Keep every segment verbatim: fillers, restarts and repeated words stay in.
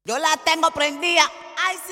Yo la tengo prendida. Ay, sí,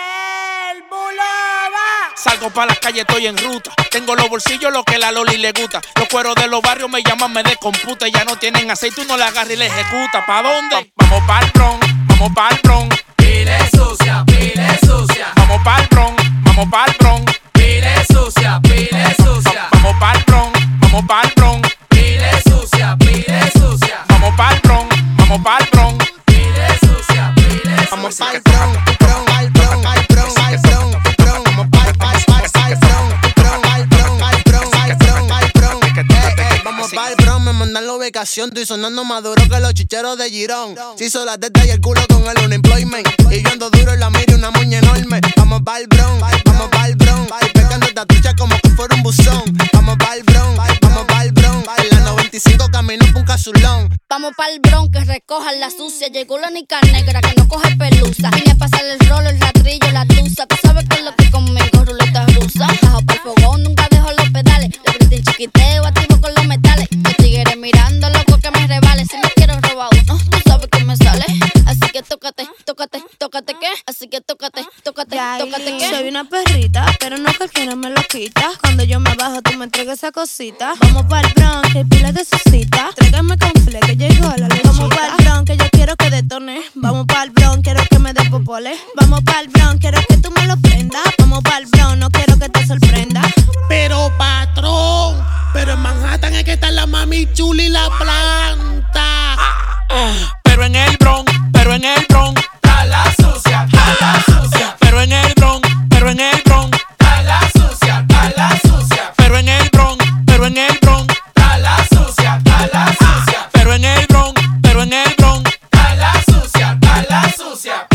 el Bulova. Salgo pa' las calles, estoy en ruta. Tengo los bolsillos, lo que la Loli le gusta. Los cueros de los barrios me llaman, me descomputa. Ya no tienen aceite, uno la agarra y le ejecuta. ¿Pa' dónde? Vamos pa'l Bronx, vamos pa'l Bronx. Pile sucia, pile sucia. Vamos pa'l Bronx, vamos pa'l Bronx. Pile sucia, pile sucia. Vamos pa'l Bronx, vamos pa'l Bronx. Pile sucia, pile sucia. Vamos pa'l Bronx, vamos pa'l Bronx. Pile sucia, pile sucia. Vamos pa'l Bronx, Bronx, pa'l Bronx, pa'l Bronx, pa'l Bronx, Bronx. Vamos pa'l, pa'l, pa'l, pa'l Bronx, Bronx, pa'l Bronx, pa'l Bronx, pa'l Bronx, pa'l Bronx. Eh, eh, vamos pa'l Bronx, me mandan la ubicación. Estoy sonando más duro que los chicheros de Girón. Se hizo la teta y el culo con el unemployment. Y yo ando duro en la mira, una moña enorme. Vamos pa'l Bronx, vamos pa'l Bronx. Y pegando esta tucha como que fuera un buzón. Vamos pa'l Bronx, vamos pa'l Bronx. En la noventa y cinco camino pa' un casulón. Vamos pa'l Bronx, que recojan la sucia. Llegó la nica negra que no coge pelusa. Vine a pasar el rolo, el rastrillo, la tusa. Tú sabes que es lo que conmigo, ruleta rusa. Bajo pa'l fogón, nunca dejo los pedales. Le prendí el chiquiteo, activo con los metales. Los tigres mirando, loco que me revale. Si me quiero robar uno, tú sabes que me sale. Así que tócate, tócate, tócate qué. Así que tócate, tócate, tócate qué. Soy una perrita, pero no cualquiera me lo quita. Cuando yo me bajo, tú me entregas esa cosita. Vamos pa'l Bronx, que hay pila de suscita. Tráigame confle, que llegó la lechita. Vamos pa'l Bronx, que yo quiero que detone. Vamos pa'l Bronx, quiero que me dé popole. Vamos pa'l Bronx, quiero que tú me lo prendas. Vamos pa'l Bronx, no quiero que te sorprenda. Pero patrón, pero en Manhattan es que está la mami chula y la planta. Pero en el Bronx, pero en el Bronx. Está la sucia, está la sucia. Pero en el Bronx, pero en el Bronx. Está la sucia, está la sucia. Pero en el Bronx, pero en el Bronx. Está la sucia, está la sucia. Pero en el Bronx, pero en el Bronx. Está la sucia, está la sucia.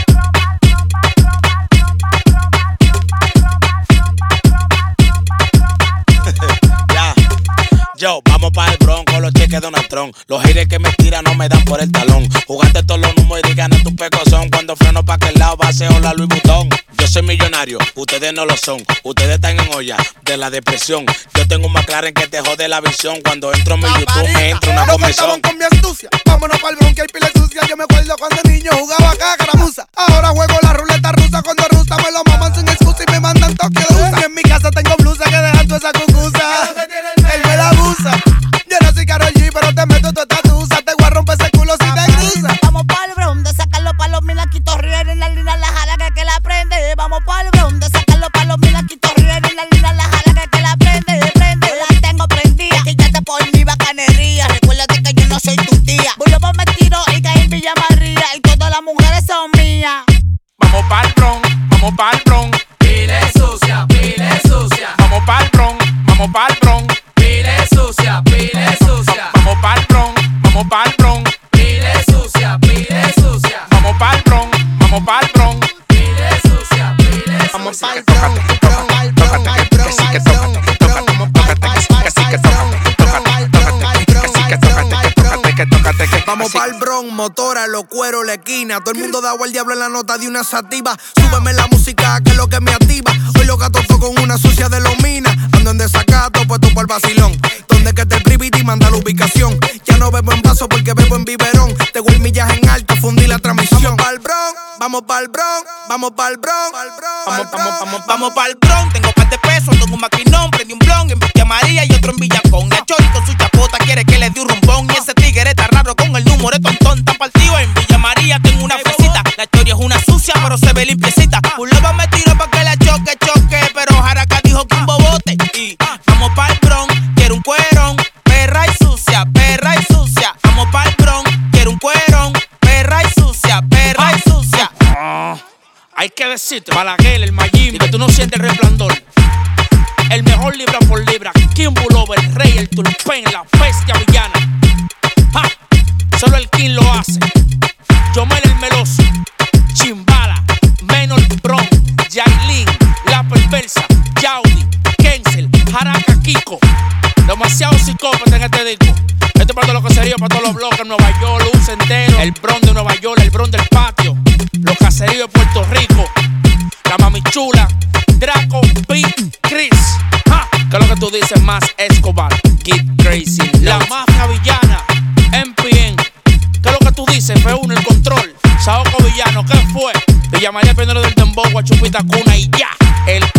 Ya, yo, vamos para el Bronx con los cheques de Donald Trump. Los haters que me tiran no me dan por el talón. Jugaste todos los números y gané tu pecozón. Cuando freno pa' aquel lado, baseo la Louis Vuitton. Yo soy millonario, ustedes no lo son. Ustedes están en olla de la depresión. Yo tengo un McLaren que te jode la visión. Cuando entro en mi YouTube me entra una comezón. Con mi astucia, vámonos pa'l Bronx, que hay pila sucia. Yo me acuerdo cuando niño jugaba acá caramuza. Ahora juego la ruleta rusa. Cuando rusa me lo maman sin excusa y me mandan toque de usa. Y en mi casa tengo blusa que dejan toda esa cucusa. Él me la abusa. Yo no soy Karol G, pero te meto toda esta tusa. Te voy a romper ese culo si te cruza. Vamos pa'l Bronx, de sacarlo pa' los milaquitos ríen en la línea la jala que que la prende. Vamos pa'l Bronx, de sacarlo pa' los milaquitos ríen en la línea la jala que que la prende, prende. La tengo prendida, quítate por mi bacanería. Recuérdate que yo no soy tu tía. Bulova me tiró y caí en Villa María. Y todas las mujeres son mías. Vamos pa'l Bronx, vamos pa'l Bronx. Pile sucia, pile sucia. Vamos pa'l Bronx, vamos pa'l Bronx. Pile sucia, pile sucia. Vamos pa'l Bronx, vamos pa'l Bronx. Pile sucia, pile sucia. Vamos pa'l Bronx, vamos pa'l Bronx. Pile sucia, pile sucia. Vamos pa'l Bronx, Bronx, pa'l Bronx, pa'l Bronx, pa'l Bronx, Bronx. Vamos pa'l, pa'l, pa'l, pa'l Bronx, Bronx, pa'l Bronx, pa'l Bronx, pa'l Bronx, pa'l Bronx. Vamos pa'l Bronx, motora, los cueros, la esquina. Todo el mundo da al diablo en la nota de una sativa. Súbeme la música, que es lo que me activa. Hoy los gatos con una sucia de los minas. Ando en desacato, puesto por vacilón. Donde que te privity manda la ubicación. Ya no bebo en vaso porque bebo en biberón. Te voy millas en alta, fundí la transmisión. Vamos pa'l Bronx, vamos pa'l Bronx, vamos pa'l Bronx. Vamos, vamos, vamos, vamos pa'l Bronx. Tengo par de pesos, tengo un maquinón. Prendí un blon en Villa María y otro en Villacón. La Chori con su chapota quiere que le dé un rumbón. Y ese tigre está raro con el número de tontón. Tan partido en Villa María, tengo una fresita. La Chori es una sucia, pero se ve limpiecita. Bulova me tiró pa' que la choque, choque. Pero Jaraca dijo que un bobote. Y vamos pa'l Bronx, quiero un cuerón. Perra y sucia, perra y sucia. Vamos pa'l Bronx, quiero un cuerón. Perra y sucia, perra y sucia. Ah, hay que decirte, Balaguer, el Mayimbe, que tú no sientes el resplandor. El mejor libra por libra, King Bulova, el rey, el tulpen, la bestia villana. Ja, solo el King lo hace. Yomel el meloso, Chimbala, Menor Bron, Yailin, La Perversa, Yaudi, Kensel, Jaraca Kiko. Demasiado psicópata en este disco. Este es para todos los caseríos, para todos los bloques, Nueva York, Luz entero. El Bron de Nueva York, el Bron del patio. Los caseríos de Puerto Rico. La Mami Chula, Draco, P, Chris. Ja, que es lo que tú dices más Escobar. Get Crazy. La mafia villana, M P N. ¿Qué es lo que tú dices? F uno, el control. Sao villano, ¿qué fue? Te llamaré primero del dembow a Chupita Cuna y ya. El